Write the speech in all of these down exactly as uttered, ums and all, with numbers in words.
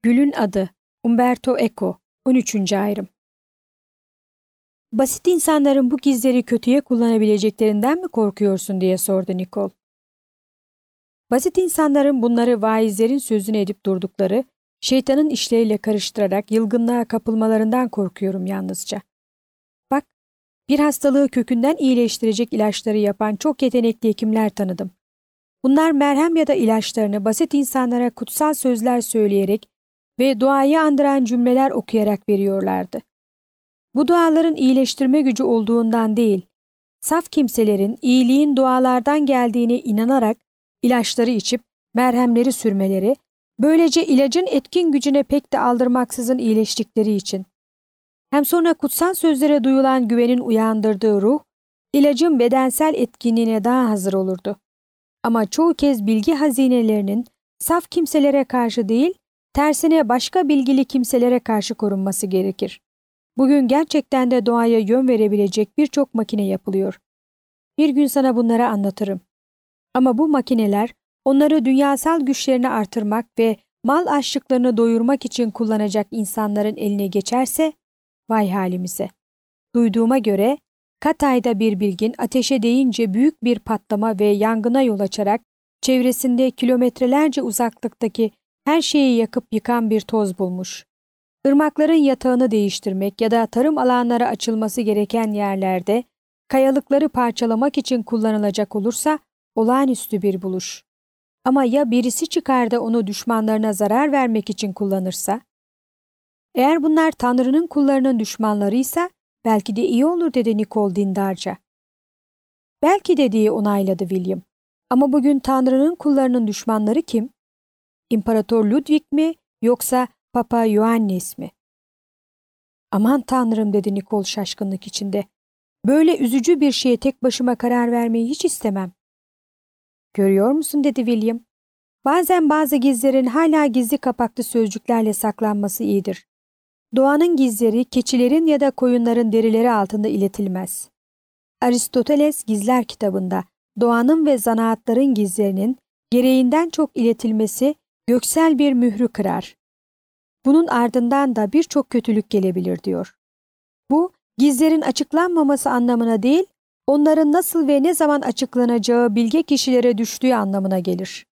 Gül'ün adı Umberto Eco. on üçüncü ayrım. Basit insanların bu gizleri kötüye kullanabileceklerinden mi korkuyorsun diye sordu Nicole. Basit insanların bunları vaizlerin sözünü edip durdukları, şeytanın işleriyle karıştırarak yılgınlığa kapılmalarından korkuyorum yalnızca. Bak, bir hastalığı kökünden iyileştirecek ilaçları yapan çok yetenekli hekimler tanıdım. Bunlar merhem ya da ilaçlarını basit insanlara kutsal sözler söyleyerek ve duayı andıran cümleler okuyarak veriyorlardı. Bu duaların iyileştirme gücü olduğundan değil, saf kimselerin iyiliğin dualardan geldiğine inanarak ilaçları içip merhemleri sürmeleri, böylece ilacın etkin gücüne pek de aldırmaksızın iyileştikleri için. Hem sonra kutsal sözlere duyulan güvenin uyandırdığı ruh, ilacın bedensel etkinliğine daha hazır olurdu. Ama çoğu kez bilgi hazinelerinin saf kimselere karşı değil, tersine başka bilgili kimselere karşı korunması gerekir. Bugün gerçekten de doğaya yön verebilecek birçok makine yapılıyor. Bir gün sana bunları anlatırım. Ama bu makineler onları dünyasal güçlerini artırmak ve mal açlıklarını doyurmak için kullanacak insanların eline geçerse, vay halimize. Duyduğuma göre Katay'da bir bilgin ateşe değince büyük bir patlama ve yangına yol açarak çevresinde kilometrelerce uzaklıktaki her şeyi yakıp yıkan bir toz bulmuş. Irmakların yatağını değiştirmek ya da tarım alanları açılması gereken yerlerde kayalıkları parçalamak için kullanılacak olursa olağanüstü bir buluş. Ama ya birisi çıkar da onu düşmanlarına zarar vermek için kullanırsa? Eğer bunlar Tanrı'nın kullarının düşmanlarıysa belki de iyi olur dedi Nicole dindarca. Belki de diye onayladı William. Ama bugün Tanrı'nın kullarının düşmanları kim? İmparator Ludwig mi yoksa Papa Ioannis mi? Aman Tanrım dedi Nicole şaşkınlık içinde. Böyle üzücü bir şeye tek başıma karar vermeyi hiç istemem. Görüyor musun dedi William. Bazen bazı gizlerin hala gizli kapaklı sözcüklerle saklanması iyidir. Doğanın gizleri keçilerin ya da koyunların derileri altında iletilmez. Aristoteles Gizler kitabında doğanın ve zanaatların gizlerinin gereğinden çok iletilmesi göksel bir mührü kırar. Bunun ardından da birçok kötülük gelebilir diyor. Bu, gizlerin açıklanmaması anlamına değil, onların nasıl ve ne zaman açıklanacağı bilge kişilere düştüğü anlamına gelir.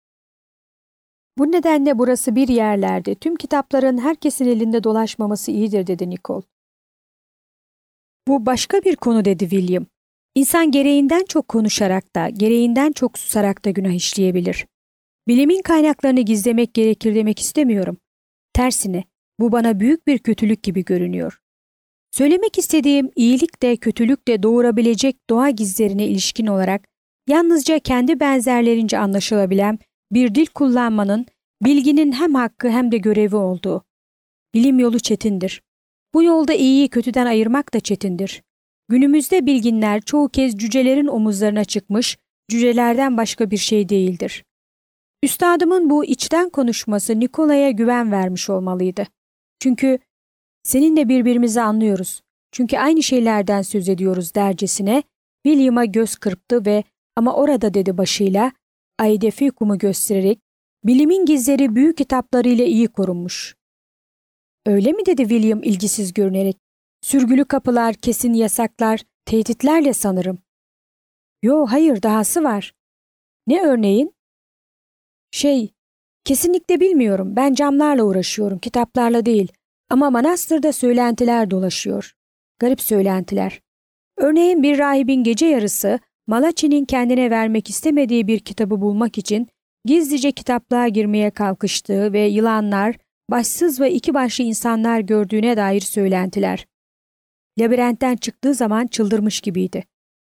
Bu nedenle burası bir yerlerde tüm kitapların herkesin elinde dolaşmaması iyidir dedi Nicole. Bu başka bir konu dedi William. İnsan gereğinden çok konuşarak da, gereğinden çok susarak da günah işleyebilir. Bilimin kaynaklarını gizlemek gerekir demek istemiyorum. Tersine, bu bana büyük bir kötülük gibi görünüyor. Söylemek istediğim iyilik de kötülük de doğurabilecek doğa gizlerine ilişkin olarak yalnızca kendi benzerlerince anlaşılabilen bir dil kullanmanın bilginin hem hakkı hem de görevi olduğu. Bilim yolu çetindir. Bu yolda iyiyi kötüden ayırmak da çetindir. Günümüzde bilginler çoğu kez cücelerin omuzlarına çıkmış, cücelerden başka bir şey değildir. Üstadımın bu içten konuşması Nikola'ya güven vermiş olmalıydı. Çünkü seninle birbirimizi anlıyoruz. Çünkü aynı şeylerden söz ediyoruz dercesine William'a göz kırptı ve ama orada dedi başıyla Aide Fikum'u göstererek bilimin gizleri büyük kitaplarıyla iyi korunmuş. Öyle mi dedi William ilgisiz görünerek. Sürgülü kapılar, kesin yasaklar, tehditlerle sanırım. Yo hayır dahası var. Ne örneğin? Şey, kesinlikle bilmiyorum. Ben camlarla uğraşıyorum, kitaplarla değil. Ama manastırda söylentiler dolaşıyor. Garip söylentiler. Örneğin bir rahibin gece yarısı Malachi'nin kendine vermek istemediği bir kitabı bulmak için gizlice kitaplığa girmeye kalkıştığı ve yılanlar, başsız ve iki başlı insanlar gördüğüne dair söylentiler. Labirentten çıktığı zaman çıldırmış gibiydi.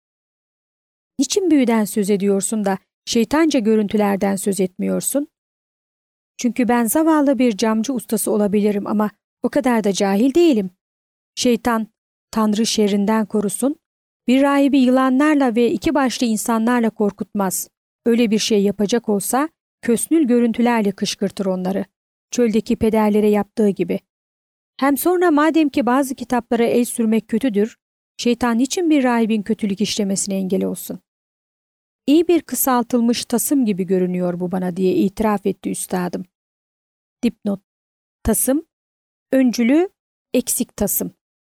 Niçin büyüden söz ediyorsun da şeytanca görüntülerden söz etmiyorsun? Çünkü ben zavallı bir camcı ustası olabilirim ama o kadar da cahil değilim. Şeytan, Tanrı şerrinden korusun, bir rahibi yılanlarla ve iki başlı insanlarla korkutmaz. Öyle bir şey yapacak olsa kösnül görüntülerle kışkırtır onları. Çöldeki pederlere yaptığı gibi. Hem sonra madem ki bazı kitaplara el sürmek kötüdür, şeytan niçin bir rahibin kötülük işlemesine engel olsun? İyi bir kısaltılmış tasım gibi görünüyor bu bana diye itiraf etti üstadım. Dipnot: Tasım, öncülü, eksik tasım.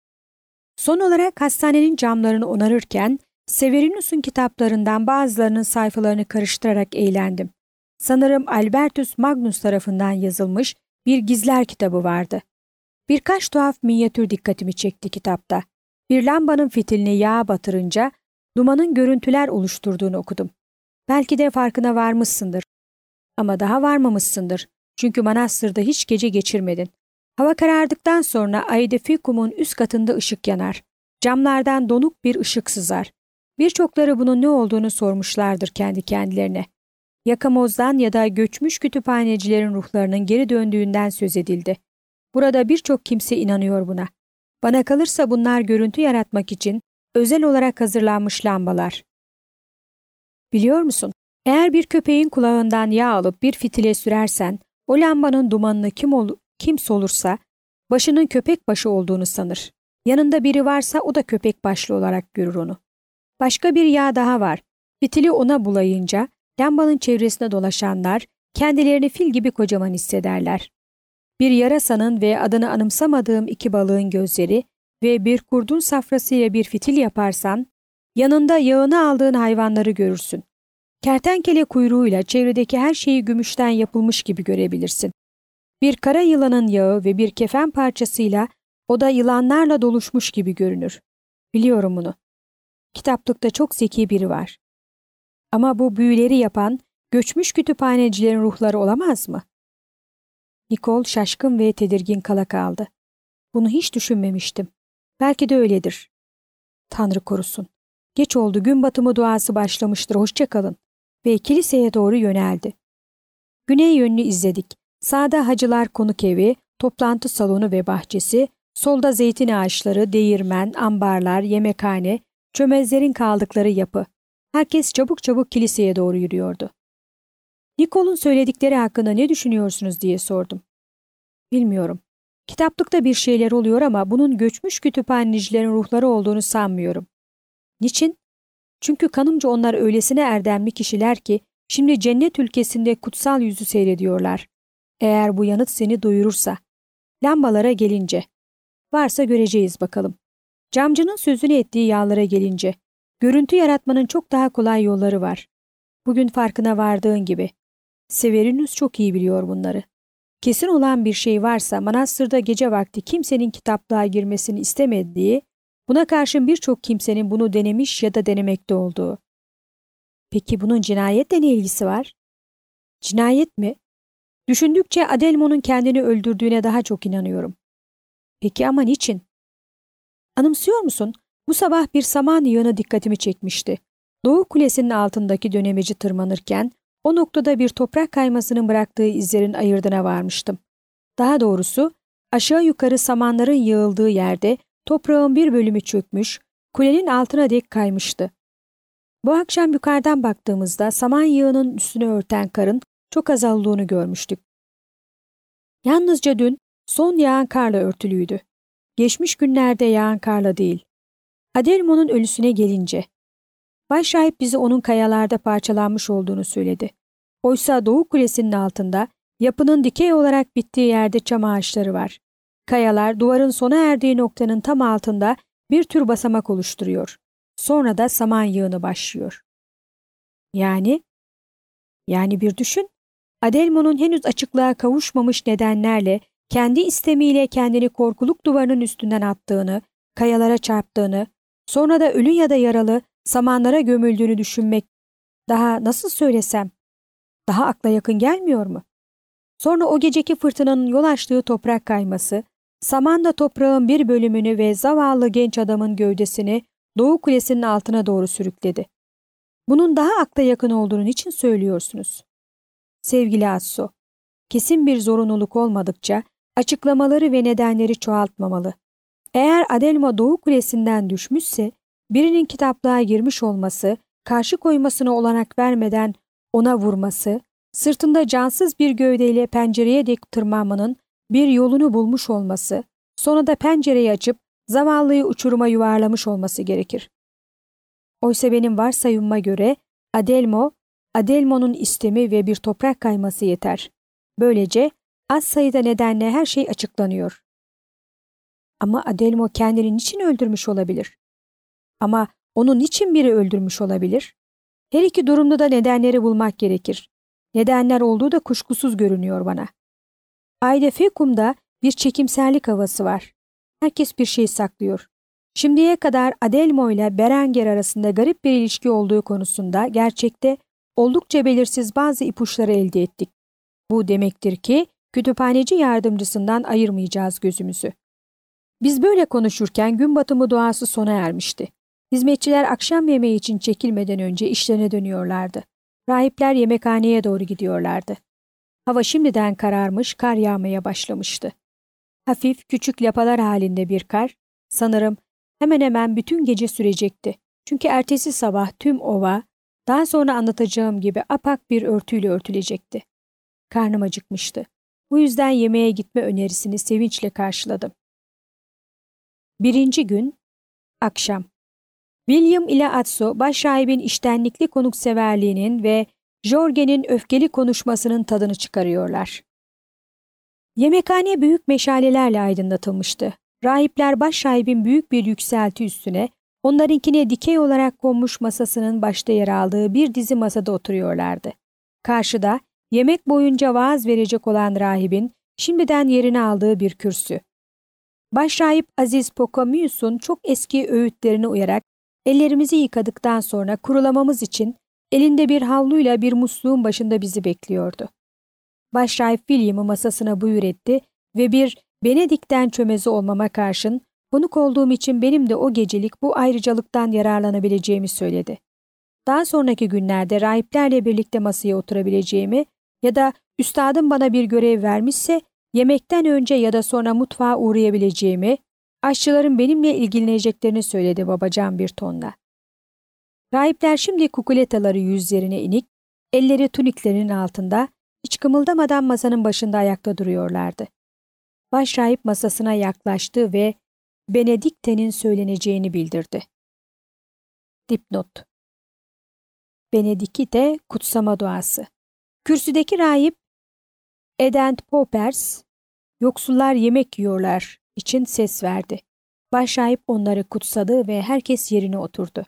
Son olarak hastanenin camlarını onarırken Severinus'un kitaplarından bazılarının sayfalarını karıştırarak eğlendim. Sanırım Albertus Magnus tarafından yazılmış bir gizler kitabı vardı. Birkaç tuhaf minyatür dikkatimi çekti kitapta. Bir lambanın fitilini yağa batırınca dumanın görüntüler oluşturduğunu okudum. Belki de farkına varmışsındır. Ama daha varmamışsındır. Çünkü manastırda hiç gece geçirmedin. Hava karardıktan sonra Aedeficum'un üst katında ışık yanar. Camlardan donuk bir ışık sızar. Birçokları bunun ne olduğunu sormuşlardır kendi kendilerine. Yakamozdan ya da göçmüş kütüphanecilerin ruhlarının geri döndüğünden söz edildi. Burada birçok kimse inanıyor buna. Bana kalırsa bunlar görüntü yaratmak için özel olarak hazırlanmış lambalar. Biliyor musun? Eğer bir köpeğin kulağından yağ alıp bir fitile sürersen, o lambanın dumanını kim ol kimse olursa başının köpek başı olduğunu sanır. Yanında biri varsa o da köpek başlı olarak görür onu. Başka bir yağ daha var. Fitili ona bulayınca lambanın çevresine dolaşanlar kendilerini fil gibi kocaman hissederler. Bir yarasanın ve adını anımsamadığım iki balığın gözleri ve bir kurdun safrasıyla bir fitil yaparsan, yanında yağını aldığın hayvanları görürsün. Kertenkele kuyruğuyla çevredeki her şeyi gümüşten yapılmış gibi görebilirsin. Bir kara yılanın yağı ve bir kefen parçasıyla o da yılanlarla doluşmuş gibi görünür. Biliyorum bunu. Kitaplıkta çok zeki biri var. Ama bu büyüleri yapan göçmüş kütüphanecilerin ruhları olamaz mı? Nicole şaşkın ve tedirgin kala kaldı. Bunu hiç düşünmemiştim. Belki de öyledir. Tanrı korusun. Geç oldu, gün batımı duası başlamıştır, hoşça kalın. Ve kiliseye doğru yöneldi. Güney yönünü izledik. Sağda Hacılar Konuk Evi, toplantı salonu ve bahçesi, solda zeytin ağaçları, değirmen, ambarlar, yemekhane, çömezlerin kaldıkları yapı. Herkes çabuk çabuk kiliseye doğru yürüyordu. Nicole'un söyledikleri hakkında ne düşünüyorsunuz diye sordum. Bilmiyorum. Kitaplıkta bir şeyler oluyor ama bunun göçmüş kütüphanecilerin ruhları olduğunu sanmıyorum. Niçin? Çünkü kanımca onlar öylesine erdemli kişiler ki şimdi cennet ülkesinde kutsal yüzü seyrediyorlar. Eğer bu yanıt seni doyurursa. Lambalara gelince. Varsa göreceğiz bakalım. Camcının sözünü ettiği yağlara gelince. Görüntü yaratmanın çok daha kolay yolları var. Bugün farkına vardığın gibi. Severinus çok iyi biliyor bunları. Kesin olan bir şey varsa manastırda gece vakti kimsenin kitaplığa girmesini istemediği, buna karşın birçok kimsenin bunu denemiş ya da denemekte olduğu. Peki bunun cinayetle ne ilgisi var? Cinayet mi? Düşündükçe Adelmon'un kendini öldürdüğüne daha çok inanıyorum. Peki ama niçin? Anımsıyor musun? Bu sabah bir saman yığını dikkatimi çekmişti. Doğu Kulesi'nin altındaki dönemeci tırmanırken o noktada bir toprak kaymasının bıraktığı izlerin ayırdına varmıştım. Daha doğrusu aşağı yukarı samanların yığıldığı yerde toprağın bir bölümü çökmüş, kulenin altına dek kaymıştı. Bu akşam yukarıdan baktığımızda saman yığının üstünü örten karın çok azaldığını görmüştük. Yalnızca dün son yağan karla örtülüydü. Geçmiş günlerde yağan karla değil. Adelmon'un ölüsüne gelince, Başrahip bize onun kayalarda parçalanmış olduğunu söyledi. Oysa Doğu Kulesi'nin altında, yapının dikey olarak bittiği yerde çam ağaçları var. Kayalar duvarın sona erdiği noktanın tam altında bir tür basamak oluşturuyor. Sonra da saman yığını başlıyor. Yani? Yani bir düşün. Adelmon'un henüz açıklığa kavuşmamış nedenlerle kendi istemiyle kendini korkuluk duvarının üstünden attığını, kayalara çarptığını, sonra da ölü ya da yaralı samanlara gömüldüğünü düşünmek, daha nasıl söylesem, daha akla yakın gelmiyor mu? Sonra o geceki fırtınanın yol açtığı toprak kayması, samanla toprağın bir bölümünü ve zavallı genç adamın gövdesini Doğu Kulesi'nin altına doğru sürükledi. Bunun daha akla yakın olduğunu niçin söylüyorsunuz? Sevgili Asso, kesin bir zorunluluk olmadıkça açıklamaları ve nedenleri çoğaltmamalı. Eğer Adelmo Doğu Kulesi'nden düşmüşse, birinin kitaplığa girmiş olması, karşı koymasına olanak vermeden ona vurması, sırtında cansız bir gövdeyle pencereye dek tırmanmanın bir yolunu bulmuş olması, sonra da pencereyi açıp zavallıyı uçuruma yuvarlamış olması gerekir. Oysa benim varsayımıma göre Adelmo, Adelmo'nun istemi ve bir toprak kayması yeter. Böylece Az sayıda nedenle her şey açıklanıyor. Ama Adelmo kendini niçin öldürmüş olabilir? Ama onu niçin biri öldürmüş olabilir? Her iki durumda da nedenleri bulmak gerekir. Nedenler olduğu da kuşkusuz görünüyor bana. Aide Fecum'da bir çekimserlik havası var. Herkes bir şey saklıyor. Şimdiye kadar Adelmo ile Berengar arasında garip bir ilişki olduğu konusunda gerçekte oldukça belirsiz bazı ipuçları elde ettik. Bu demektir ki kütüphaneci yardımcısından ayırmayacağız gözümüzü. Biz böyle konuşurken gün batımı duası sona ermişti. Hizmetçiler akşam yemeği için çekilmeden önce işlerine dönüyorlardı. Rahipler yemekhaneye doğru gidiyorlardı. Hava şimdiden kararmış, kar yağmaya başlamıştı. Hafif, küçük lapalar halinde bir kar, sanırım hemen hemen bütün gece sürecekti. Çünkü ertesi sabah tüm ova, daha sonra anlatacağım gibi apak bir örtüyle örtülecekti. Karnım acıkmıştı. Bu yüzden yemeğe gitme önerisini sevinçle karşıladım. Birinci gün, akşam. William ile Atso, başrahibin içtenlikli konukseverliğinin ve Jorge'nin öfkeli konuşmasının tadını çıkarıyorlar. Yemekhane büyük meşalelerle aydınlatılmıştı. Rahipler başrahibin büyük bir yükselti üstüne, onlarınkine dikey olarak konmuş masasının başta yer aldığı bir dizi masada oturuyorlardı. Karşıda, yemek boyunca vaaz verecek olan rahibin şimdiden yerini aldığı bir kürsü. Başrahip Aziz Pocamius'un çok eski öğütlerine uyarak ellerimizi yıkadıktan sonra kurulamamız için elinde bir havluyla bir musluğun başında bizi bekliyordu. Başrahip William'ı masasına buyur etti ve bir Benedikten çömezi olmama karşın konuk olduğum için benim de o gecelik bu ayrıcalıktan yararlanabileceğimi söyledi. Daha sonraki günlerde rahiplerle birlikte masaya oturabileceğimi ya da üstadım bana bir görev vermişse yemekten önce ya da sonra mutfağa uğrayabileceğimi, aşçıların benimle ilgileneceklerini söyledi babacan bir tonla. Rahipler şimdi kukuletaları yüzlerine inik, elleri tuniklerinin altında, hiç kımıldamadan masanın başında ayakta duruyorlardı. Başrahip masasına yaklaştı ve Benedikte'nin söyleneceğini bildirdi. Dipnot: Benedikite kutsama duası. Kürsüdeki rahip Edent Popers, yoksullar yemek yiyorlar için ses verdi. Başrahip onları kutsadı ve herkes yerine oturdu.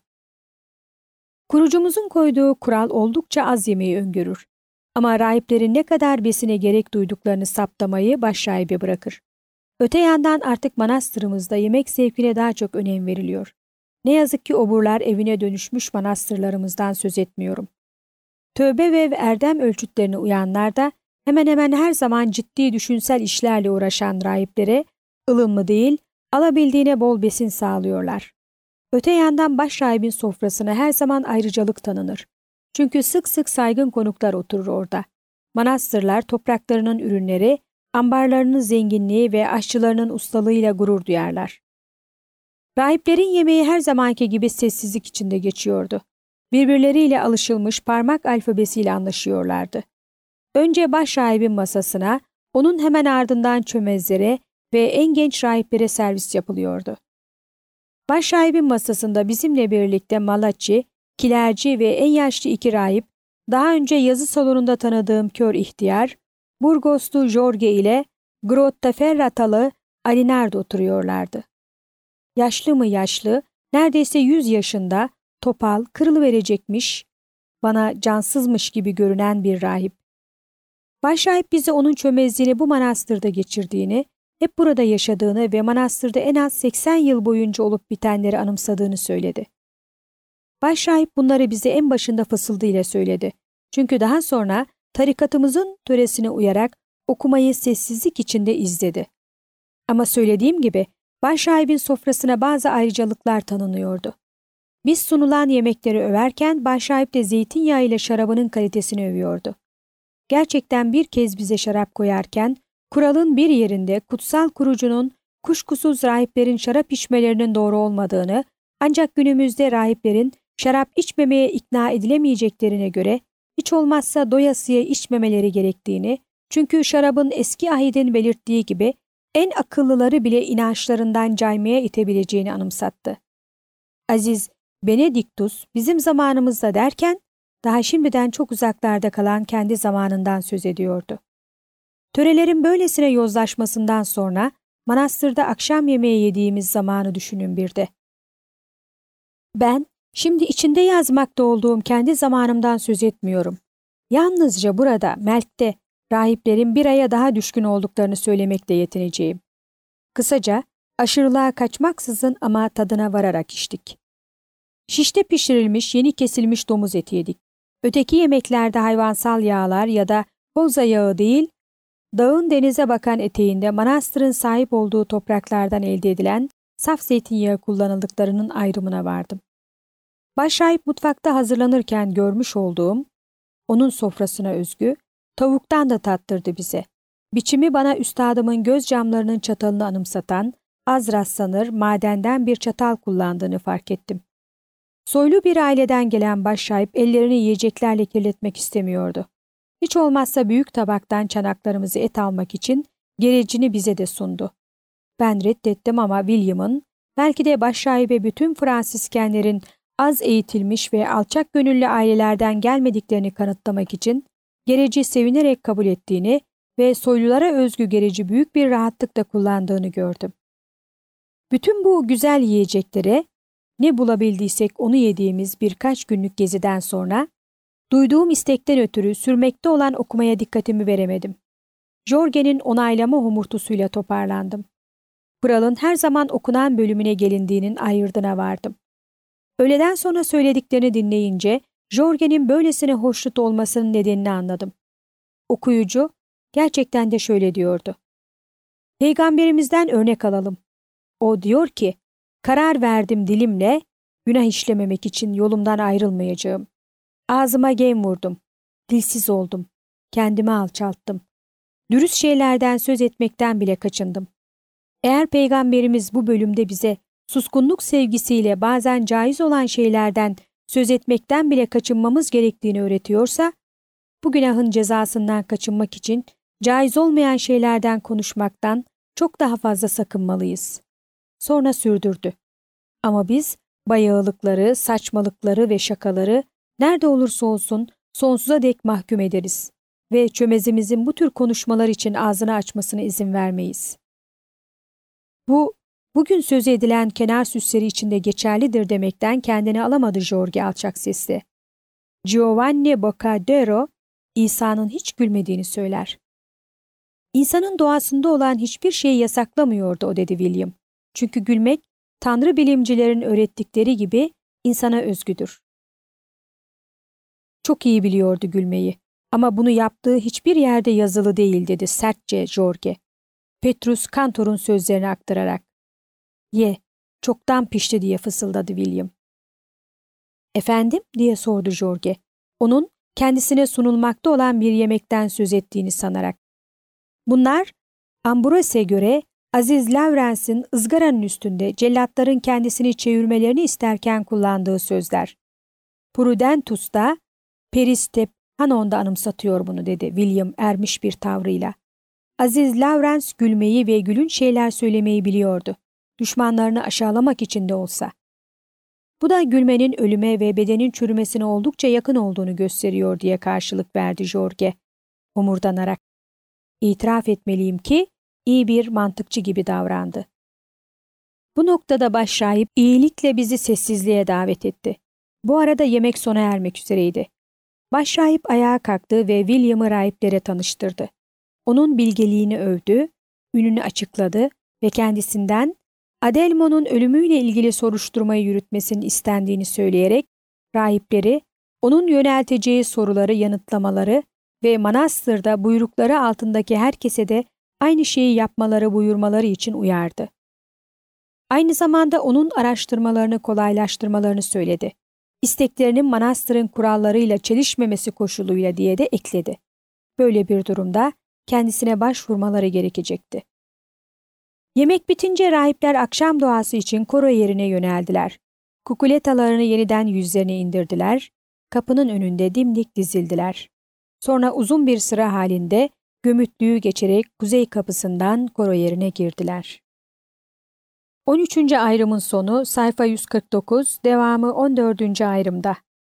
Kurucumuzun koyduğu kural oldukça az yemeği öngörür. Ama rahiplerin ne kadar besine gerek duyduklarını saptamayı başrahibe bırakır. Öte yandan artık manastırımızda yemek zevkine daha çok önem veriliyor. Ne yazık ki oburlar evine dönüşmüş manastırlarımızdan söz etmiyorum. Tövbe ve erdem ölçütlerine uyanlar da hemen hemen her zaman ciddi düşünsel işlerle uğraşan rahiplere ılımlı değil, alabildiğine bol besin sağlıyorlar. Öte yandan başrahibin sofrasına her zaman ayrıcalık tanınır. Çünkü sık sık saygın konuklar oturur orada. Manastırlar topraklarının ürünleri, ambarlarının zenginliği ve aşçılarının ustalığıyla gurur duyarlar. Rahiplerin yemeği her zamanki gibi sessizlik içinde geçiyordu. Birbirleriyle alışılmış parmak alfabesiyle anlaşıyorlardı. Önce başrahibin masasına, onun hemen ardından çömezlere ve en genç rahiplere servis yapılıyordu. Başrahibin masasında bizimle birlikte Malachi, kilerci ve en yaşlı iki rahip, daha önce yazı salonunda tanıdığım kör ihtiyar, Burgoslu Jorge ile Grottaferratalı Alinardo oturuyorlardı. Yaşlı mı yaşlı, neredeyse yüz yaşında, topal, kırılıverecekmiş, bana cansızmış gibi görünen bir rahip. Başrahip bize onun çömezliğini bu manastırda geçirdiğini, hep burada yaşadığını ve manastırda en az seksen yıl boyunca olup bitenleri anımsadığını söyledi. Başrahip bunları bize en başında fısıldıyla söyledi. Çünkü daha sonra tarikatımızın töresine uyarak okumayı sessizlik içinde izledi. Ama söylediğim gibi başrahibin sofrasına bazı ayrıcalıklar tanınıyordu. Biz sunulan yemekleri överken başrahip de zeytinyağı ile şarabının kalitesini övüyordu. Gerçekten bir kez bize şarap koyarken kuralın bir yerinde kutsal kurucunun kuşkusuz rahiplerin şarap içmelerinin doğru olmadığını, ancak günümüzde rahiplerin şarap içmemeye ikna edilemeyeceklerine göre hiç olmazsa doyasıya içmemeleri gerektiğini, çünkü şarabın eski ahidin belirttiği gibi en akıllıları bile inançlarından caymaya itebileceğini anımsattı. Aziz Benediktus bizim zamanımızda derken daha şimdiden çok uzaklarda kalan kendi zamanından söz ediyordu. Törelerin böylesine yozlaşmasından sonra manastırda akşam yemeği yediğimiz zamanı düşünün bir de. Ben şimdi içinde yazmakta olduğum kendi zamanımdan söz etmiyorum. Yalnızca burada, Melk'te rahiplerin bir aya daha düşkün olduklarını söylemekle yetineceğim. Kısaca aşırılığa kaçmaksızın ama tadına vararak içtik. Şişte pişirilmiş, yeni kesilmiş domuz eti yedik. Öteki yemeklerde hayvansal yağlar ya da koza yağı değil, dağın denize bakan eteğinde manastırın sahip olduğu topraklardan elde edilen saf zeytinyağı kullanıldıklarının ayrımına vardım. Başrahip mutfakta hazırlanırken görmüş olduğum, onun sofrasına özgü, tavuktan da tattırdı bize. Biçimi bana üstadımın göz camlarının çatalını anımsatan, az rastlanır madenden bir çatal kullandığını fark ettim. Soylu bir aileden gelen başrahip ellerini yiyeceklerle kirletmek istemiyordu. Hiç olmazsa büyük tabaktan çanaklarımızı et almak için gerecini bize de sundu. Ben reddettim ama William'ın, belki de başrahibe bütün Fransiskenlerin az eğitilmiş ve alçak gönüllü ailelerden gelmediklerini kanıtlamak için gereci sevinerek kabul ettiğini ve soylulara özgü gereci büyük bir rahatlıkla kullandığını gördüm. Bütün bu güzel yiyeceklere, ne bulabildiysek onu yediğimiz birkaç günlük geziden sonra, duyduğum istekten ötürü sürmekte olan okumaya dikkatimi veremedim. Jorge'nin onaylama homurtusuyla toparlandım. Kuralın her zaman okunan bölümüne gelindiğinin ayırdına vardım. Öğleden sonra söylediklerini dinleyince, Jorge'nin böylesine hoşnut olmasının nedenini anladım. Okuyucu, gerçekten de şöyle diyordu. Peygamberimizden örnek alalım. O diyor ki, karar verdim dilimle, günah işlememek için yolumdan ayrılmayacağım. Ağzıma gem vurdum, dilsiz oldum, kendimi alçalttım. Dürüst şeylerden söz etmekten bile kaçındım. Eğer Peygamberimiz bu bölümde bize suskunluk sevgisiyle bazen caiz olan şeylerden söz etmekten bile kaçınmamız gerektiğini öğretiyorsa, bu günahın cezasından kaçınmak için caiz olmayan şeylerden konuşmaktan çok daha fazla sakınmalıyız. Sonra sürdürdü. Ama biz bayağılıkları, saçmalıkları ve şakaları nerede olursa olsun sonsuza dek mahkum ederiz ve çömezimizin bu tür konuşmalar için ağzını açmasına izin vermeyiz. Bu, bugün söz edilen kenar süsleri içinde geçerlidir demekten kendini alamadı Jorge alçak sesle. Giovanni Boccadero, İsa'nın hiç gülmediğini söyler. İnsanın doğasında olan hiçbir şeyi yasaklamıyordu o, dedi William. Çünkü gülmek, Tanrı bilimcilerin öğrettikleri gibi insana özgüdür. Çok iyi biliyordu gülmeyi ama bunu yaptığı hiçbir yerde yazılı değil, dedi sertçe Jorge. Petrus Kantor'un sözlerini aktararak. Ye, çoktan pişti diye fısıldadı William. Efendim, diye sordu Jorge. Onun kendisine sunulmakta olan bir yemekten söz ettiğini sanarak. Bunlar, Ambrose'e göre Aziz Lawrence'in ızgaranın üstünde cellatların kendisini çevirmelerini isterken kullandığı sözler. Prudentus da Peristep Hanon'da anımsatıyor bunu, dedi William ermiş bir tavrıyla. Aziz Lawrence gülmeyi ve gülünç şeyler söylemeyi biliyordu. Düşmanlarını aşağılamak için de olsa. Bu da gülmenin ölüme ve bedenin çürümesine oldukça yakın olduğunu gösteriyor diye karşılık verdi Jorge, homurdanarak. İtiraf etmeliyim ki iyi bir mantıkçı gibi davrandı. Bu noktada başrahip iyilikle bizi sessizliğe davet etti. Bu arada yemek sona ermek üzereydi. Başrahip ayağa kalktı ve William'ı rahiplere tanıştırdı. Onun bilgeliğini övdü, ününü açıkladı ve kendisinden Adelmo'nun ölümüyle ilgili soruşturmayı yürütmesinin istendiğini söyleyerek rahipleri onun yönelteceği soruları yanıtlamaları ve manastırda buyrukları altındaki herkese de aynı şeyi yapmaları buyurmaları için uyardı. Aynı zamanda onun araştırmalarını kolaylaştırmalarını söyledi. İsteklerinin manastırın kurallarıyla çelişmemesi koşuluyla diye de ekledi. Böyle bir durumda kendisine başvurmaları gerekecekti. Yemek bitince rahipler akşam duası için koro yerine yöneldiler. Kukuletalarını yeniden yüzlerine indirdiler, kapının önünde dimdik dizildiler. Sonra uzun bir sıra halinde gömütlüğü geçerek kuzey kapısından koro yerine girdiler. on üçüncü ayrımın sonu sayfa yüz kırk dokuz, devamı on dördüncü ayrımda.